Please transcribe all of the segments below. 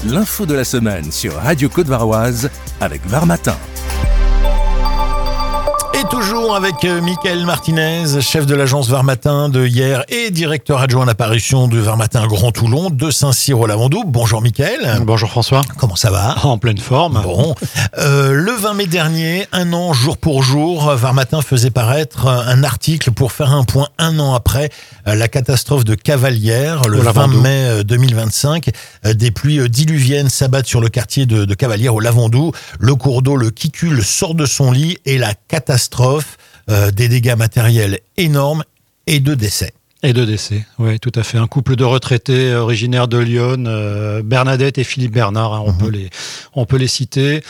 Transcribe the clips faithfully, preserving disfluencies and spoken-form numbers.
l'info de la semaine sur Radio Côte-Varoise avec Var Matin. Et toujours avec euh, Mickaël Martinez, chef de l'agence Var Matin de hier et directeur adjoint d'apparition de Var Matin Grand Toulon de Saint-Cyr au Lavandou. Bonjour Mickaël. Bonjour François. Comment ça va ? En pleine forme. Bon, euh, le vingt mai dernier, un an jour pour jour, Var Matin faisait paraître un article pour faire un point un an après la catastrophe de Cavalières, le vingt mai deux mille vingt-cinq. Des pluies diluviennes s'abattent sur le quartier de, de Cavalières au Lavandou. Le cours d'eau, le Kikul, sort de son lit et la catastrophe. Euh, des dégâts matériels énormes et deux décès. Et deux décès, oui, tout à fait. Un couple de retraités originaires de Lyon, euh, Bernadette et Philippe Bernard, hein, on, mmh. peut les, on peut les citer.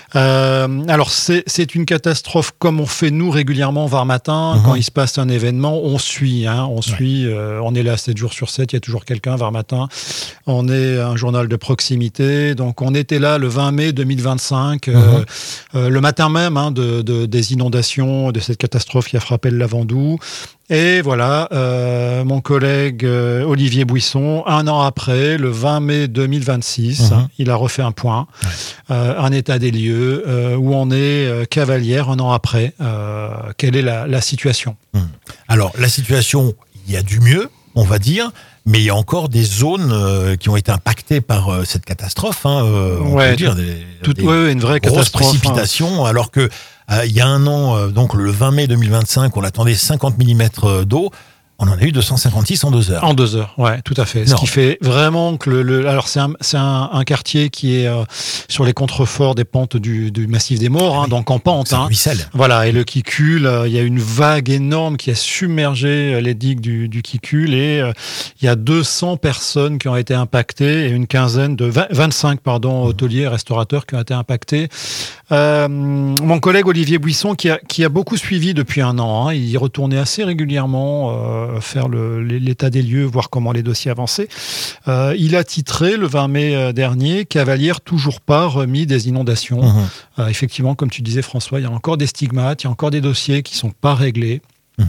Euh, alors, c'est, c'est une catastrophe comme on fait nous régulièrement Var Matin. Mmh. Quand il se passe un événement, on suit. Hein, on, suit ouais. euh, on est là sept jours sur sept, il y a toujours quelqu'un Var Matin. On est un journal de proximité. Donc, on était là le vingt mai deux mille vingt-cinq, mmh. euh, euh, le matin même hein, de, de, des inondations, de cette catastrophe qui a frappé le Lavandou. Et voilà, euh, mon collègue euh, Olivier Buisson, un an après, le vingt mai deux mille vingt-six, mmh. il a refait un point, ouais. euh, un état des lieux, euh, où on est euh, Cavalières un an après. Euh, quelle est la, la situation ? mmh. Alors, la situation, il y a du mieux, on va dire, mais il y a encore des zones euh, qui ont été impactées par euh, cette catastrophe, hein, euh, on ouais, peut dire, des, tout, des ouais, une vraie grosses catastrophe, précipitations, hein. alors que Euh, il y a un an, euh, donc le vingt mai deux mille vingt-cinq, on attendait cinquante millimètres d'eau. On en a eu deux cent cinquante-six en deux heures. En deux heures, ouais, tout à fait. Ce qui fait vraiment que le, le alors c'est un c'est un, un quartier qui est euh, sur les contreforts des pentes du, du massif des Morts, hein, oui. donc en pente. Ça hein. ruisselle. Voilà, et le Kikul, euh, il y a une vague énorme qui a submergé les digues du, du Kikul et euh, il y a deux cents personnes qui ont été impactées et une quinzaine de vingt, vingt-cinq pardon hôteliers et restaurateurs qui ont été impactés. Euh, mon collègue Olivier Buisson qui a qui a beaucoup suivi depuis un an, hein, il y retournait assez régulièrement. Euh, faire le, l'état des lieux, voir comment les dossiers avançaient. Euh, il a titré le vingt mai dernier « Cavalières toujours pas remis des inondations mmh. ». Euh, effectivement, comme tu disais François, il y a encore des stigmates, il y a encore des dossiers qui ne sont pas réglés. Mmh.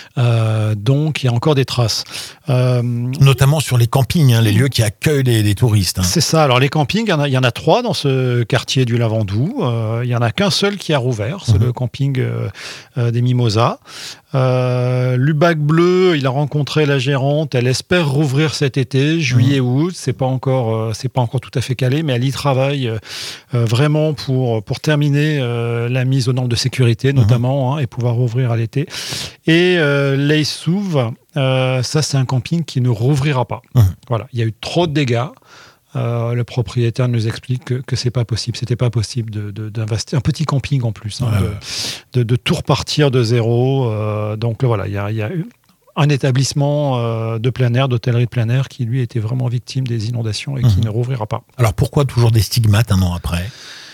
Euh, donc, il y a encore des traces. Euh, Notamment sur les campings, hein, les lieux qui accueillent les, les touristes. Hein. C'est ça. Alors, les campings, il y en a, il y en a trois dans ce quartier du Lavandou. Euh, il n'y en a qu'un seul qui a rouvert, c'est mmh. le camping euh, euh, des Mimosas. Euh, Lubac Bleu, il a rencontré la gérante. Elle espère rouvrir cet été, juillet, mmh. août. C'est pas encore, euh, c'est pas encore tout à fait calé, mais elle y travaille euh, vraiment pour pour terminer euh, la mise aux normes de sécurité, notamment, mmh. hein, et pouvoir rouvrir à l'été. Et euh, Leissouve, euh, ça c'est un camping qui ne rouvrira pas. Mmh. Voilà, il y a eu trop de dégâts. Euh, le propriétaire nous explique que, que c'est pas possible. C'était pas possible de, de, d'investir un petit camping en plus, hein, ouais, de, ouais. De, de tout repartir de zéro. Euh, donc voilà, il y a, y a eu un établissement euh, de plein air, d'hôtellerie de plein air, qui lui était vraiment victime des inondations et mmh. qui ne rouvrira pas. Alors pourquoi toujours des stigmates un an après ?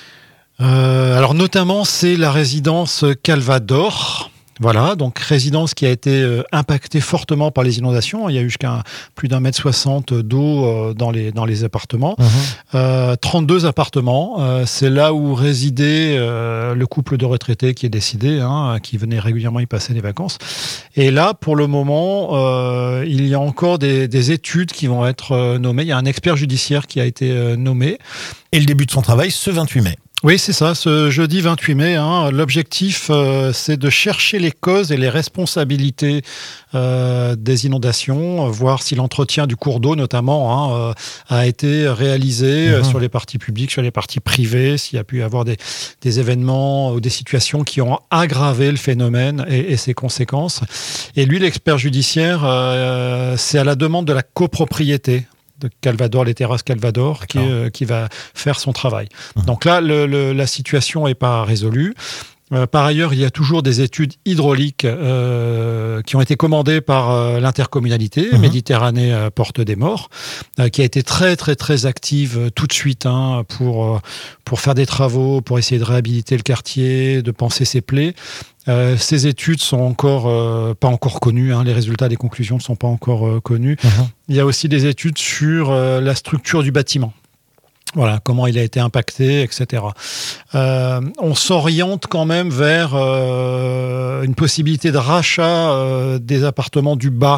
euh, Alors notamment, c'est la résidence Calvador. Voilà, donc résidence qui a été euh, impactée fortement par les inondations. Il y a eu jusqu'à plus d'un mètre soixante d'eau euh, dans les dans les appartements. Mmh. Euh, trente-deux appartements. Euh, c'est là où résidait euh, le couple de retraités qui est décédé, hein, qui venait régulièrement y passer les vacances. Et là, pour le moment, euh, il y a encore des, des études qui vont être euh, nommées. Il y a un expert judiciaire qui a été euh, nommé. Et le début de son travail, ce vingt-huit mai. Oui, c'est ça, ce jeudi vingt-huit mai. Hein, l'objectif, euh, c'est de chercher les causes et les responsabilités euh, des inondations, voir si l'entretien du cours d'eau, notamment, hein, euh, a été réalisé mmh. euh, sur les parties publiques, sur les parties privées, s'il y a pu y avoir des, des événements ou des situations qui ont aggravé le phénomène et, et ses conséquences. Et lui, l'expert judiciaire, euh, c'est à la demande de la copropriété de Calvador, les terrasses Calvador, qui, euh, qui va faire son travail. Mmh. Donc là, le, le, la situation n'est pas résolue. Euh, par ailleurs, il y a toujours des études hydrauliques euh, qui ont été commandées par euh, l'intercommunalité, mmh. Méditerranée euh, Porte des Morts, euh, qui a été très, très, très active euh, tout de suite hein, pour, euh, pour faire des travaux, pour essayer de réhabiliter le quartier, de panser ses plaies. Euh, ces études sont encore euh, pas encore connues, hein, les résultats des conclusions ne sont pas encore euh, connus. Mmh. Il y a aussi des études sur euh, la structure du bâtiment. Voilà, comment il a été impacté, et cetera. Euh, on s'oriente quand même vers euh, une possibilité de rachat euh, des appartements du bas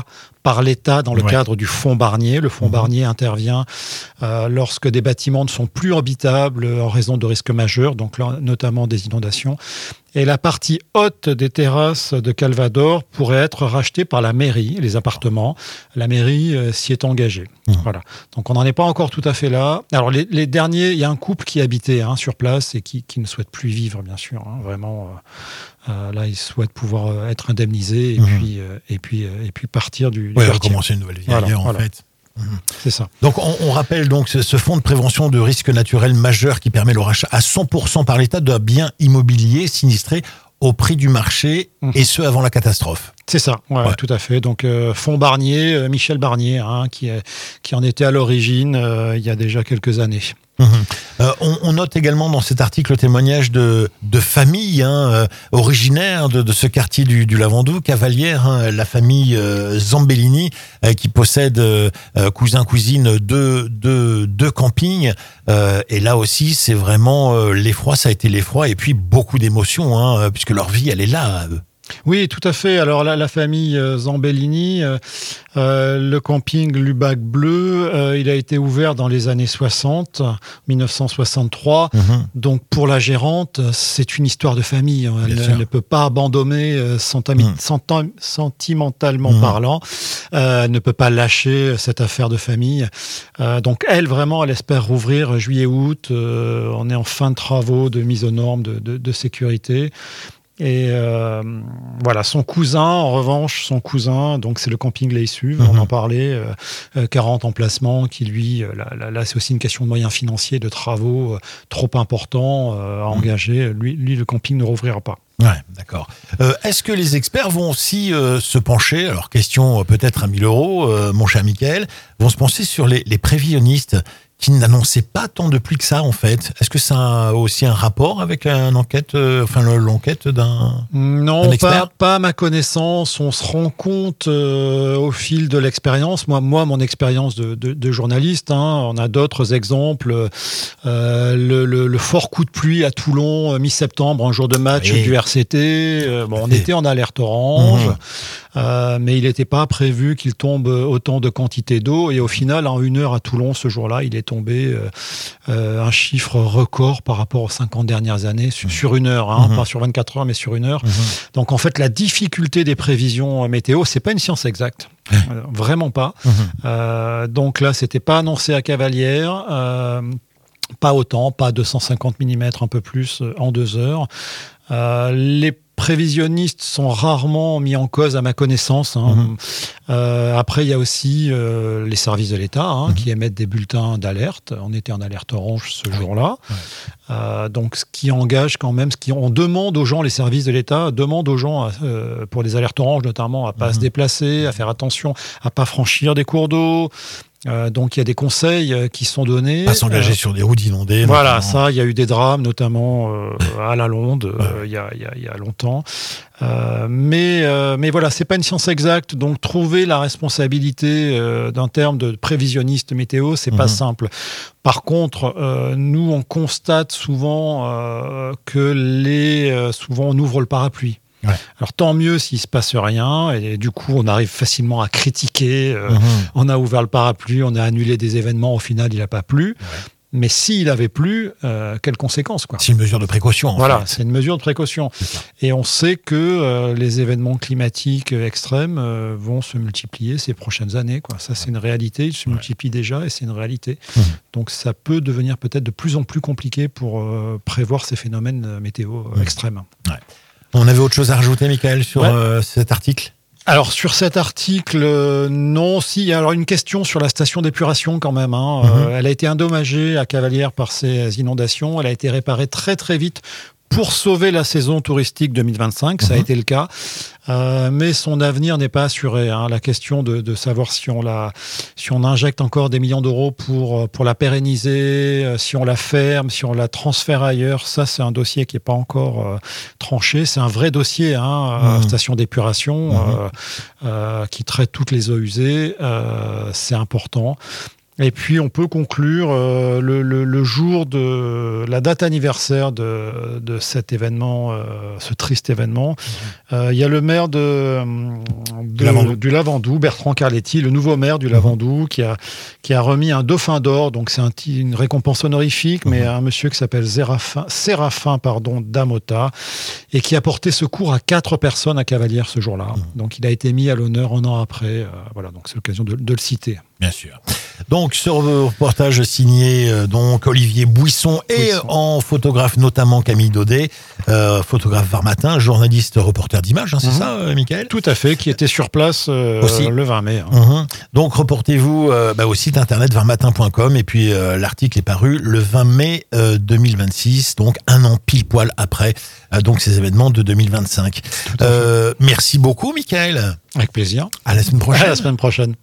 par l'État dans le Ouais. cadre du fonds Barnier. Le fonds Mmh. Barnier intervient euh, lorsque des bâtiments ne sont plus habitables en raison de risques majeurs, donc là, notamment des inondations. Et la partie haute des terrasses de Calvador pourrait être rachetée par la mairie, les appartements. La mairie euh, s'y est engagée. Mmh. Voilà. Donc on n'en est pas encore tout à fait là. Alors les, les derniers, il y a un couple qui habitait hein, sur place et qui, qui ne souhaite plus y vivre, bien sûr. Hein, vraiment, euh, euh, là, ils souhaitent pouvoir euh, être indemnisés et, Mmh. puis, euh, et, puis, euh, et puis partir du, du Ouais, quartier. recommencer une nouvelle vie Voilà, ailleurs, en voilà. fait. C'est ça. Donc, on, on rappelle donc ce, ce fonds de prévention de risques naturels majeurs qui permet le rachat à cent pour cent par l'État d'un bien immobilier sinistré au prix du marché, Mmh. et ce avant la catastrophe. C'est ça, ouais, Ouais. tout à fait. Donc, euh, fonds Barnier, euh, Michel Barnier, hein, qui, est- qui en était à l'origine euh, il y a déjà quelques années. Mhm. Euh, on, on note également dans cet article le témoignage de, de familles hein, euh, originaires de, de ce quartier du, du Lavandou, Cavalière, hein, la famille euh, Zambellini, euh, qui possède euh, euh, cousin-cousine deux, deux, deux campings. Euh, et là aussi, c'est vraiment euh, l'effroi, ça a été l'effroi, et puis beaucoup d'émotions, hein, puisque leur vie, elle est là, à eux. Oui, tout à fait. Alors là, la famille euh, Zambellini, euh, euh, le camping Lubac Bleu, euh, il a été ouvert dans les années soixante, dix-neuf cent soixante-trois. Mhm. Donc pour la gérante, c'est une histoire de famille. Elle, Bien sûr. elle ne peut pas abandonner euh, sentami- Mm. senti- sentimentalement Mm. parlant. Euh, elle ne peut pas lâcher cette affaire de famille. Euh, donc elle, vraiment, elle espère rouvrir juillet-août. Euh, on est en fin de travaux de mise aux normes de, de, de sécurité. Et euh, voilà, son cousin, en revanche, son cousin, donc c'est le camping Les Suves, Mhm. on en parlait, euh, euh, quarante emplacements, qui lui, euh, là, là, là, c'est aussi une question de moyens financiers, de travaux euh, trop importants euh, à engager. Lui, lui, le camping ne rouvrira pas. Ouais, d'accord. Euh, est-ce que les experts vont aussi euh, se pencher, alors question euh, peut-être à mille euros, euh, mon cher Michael, vont se pencher sur les, les prévisionnistes qui n'annonçaient pas tant de pluie que ça, en fait. Est-ce que ça a aussi un rapport avec une enquête, euh, enfin le- l'enquête d'un... Un Non, expert pas, pas à ma connaissance. On se rend compte euh, au fil de l'expérience. Moi, moi, mon expérience de, de, de journaliste, hein, on a d'autres exemples. Euh, le, le, le fort coup de pluie à Toulon, euh, mi-septembre, un jour de match Oui. du R C T. Euh, bon, on Oui. était en alerte orange, Mhm. euh, mais il n'était pas prévu qu'il tombe autant de quantité d'eau. Et au final, en une heure à Toulon, ce jour-là, il est tombé euh, euh, un chiffre record par rapport aux cinquante dernières années, sur, sur une heure, hein, Mhm. pas sur vingt-quatre heures, mais sur une heure. Mhm. Donc en fait, la difficulté des prévisions météo, c'est pas une science exacte, Ouais. Euh, vraiment pas. Mhm. Euh, donc là, c'était pas annoncé à Cavalière, euh, pas autant, pas deux cent cinquante millimètres, un peu plus euh, en deux heures. Euh, les prévisionnistes sont rarement mis en cause à ma connaissance. Hein. Mhm. Euh, après, il y a aussi euh, les services de l'État hein, Mhm. qui émettent des bulletins d'alerte. On était en alerte orange ce Ah oui. jour-là. Ouais. Euh, donc, ce qui engage quand même, ce qui, on demande aux gens, les services de l'État demandent aux gens, euh, pour les alertes oranges notamment, à pas Mhm. se déplacer, à faire attention, à pas franchir des cours d'eau. Euh, donc, il y a des conseils euh, qui sont donnés. Pas s'engager Euh, sur des routes inondées. voilà, notamment. ça, il y a eu des drames, notamment euh, à la Londe, euh, il y, a, il y a- il y a longtemps. Euh, mais, euh, mais voilà, c'est pas une science exacte, donc trouver la responsabilité euh, d'un terme de prévisionniste météo, c'est pas Mhm. simple. Par contre, euh, nous, on constate souvent euh, que les, euh, souvent, on ouvre le parapluie. Ouais. Alors tant mieux s'il se passe rien, et du coup, on arrive facilement à critiquer. euh, Mhm. On a ouvert le parapluie, on a annulé des événements, au final, il n'a pas plu. Mais s'il avait plu, euh, quelles conséquences quoi. C'est une mesure de précaution, en Voilà, fait. c'est une mesure de précaution. C'est ça. Et on sait que euh, les événements climatiques euh, extrêmes euh, vont se multiplier ces prochaines années. Quoi. Ça, c'est une réalité. Ils se Ouais. multiplient déjà et c'est une réalité. Mhm. Donc, ça peut devenir peut-être de plus en plus compliqué pour euh, prévoir ces phénomènes euh, météo euh, Mhm. extrêmes. On avait autre chose à rajouter, Michael, sur Ouais. euh, cet article? Alors sur cet article, euh, non, si. Alors une question sur la station d'épuration quand même. Hein. Mhm. Euh, elle a été endommagée à Cavalière par ces inondations. Elle a été réparée très très vite pour sauver la saison touristique deux mille vingt-cinq. Ça a Mhm. été le cas. Euh, mais son avenir n'est pas assuré. Hein. La question de, de savoir si on, la, si on injecte encore des millions d'euros pour, pour la pérenniser, euh, si on la ferme, si on la transfère ailleurs, ça c'est un dossier qui n'est pas encore euh, tranché. C'est un vrai dossier, hein, euh, Mhm. station d'épuration, Mhm. euh, euh, qui traite toutes les eaux usées. Euh, c'est important. Et puis on peut conclure euh, le, le, le jour de la date anniversaire de, de cet événement, euh, ce triste événement. Il mmh. euh, y a le maire de, de, Lavandou. du Lavandou, Bertrand Carletti, le nouveau maire du Lavandou, mmh. qui, a, qui a remis un dauphin d'or, donc c'est un, une récompense honorifique, mmh. mais à un monsieur qui s'appelle Séraphin, Séraphin pardon, Damota, et qui a porté secours à quatre personnes à Cavalières ce jour-là. Mmh. Donc il a été mis à l'honneur un an après. Euh, voilà, donc c'est l'occasion de, de le citer. Bien sûr. Donc, ce reportage signé euh, donc Olivier Bouisson et Bouisson. en photographe notamment Camille Daudet, euh, photographe Var-Matin, journaliste reporter d'images, hein, c'est mm-hmm. ça, euh, Michael ? Tout à fait, qui était sur place euh, aussi. le vingt mai. Hein. Mm-hmm. Donc, reportez-vous euh, bah, au site internet varmatin point com et puis euh, l'article est paru le vingt mai euh, deux mille vingt-six, donc un an pile poil après euh, donc ces événements de deux mille vingt-cinq. Euh, merci beaucoup, Michael. Avec plaisir. À la semaine prochaine. À la semaine prochaine.